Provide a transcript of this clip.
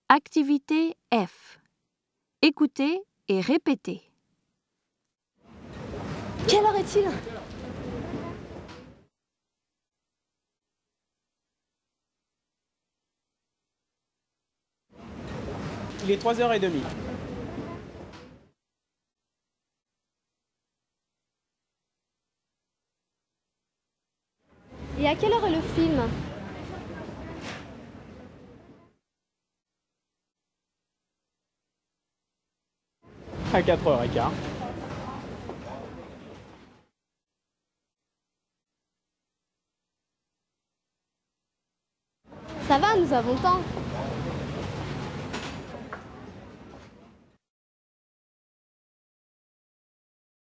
Activité F. Écoutez et répétez. Quelle heure est-il? Il est 3h30. Et à quelle heure est le film? À 4h15. Ça va, nous avons le temps.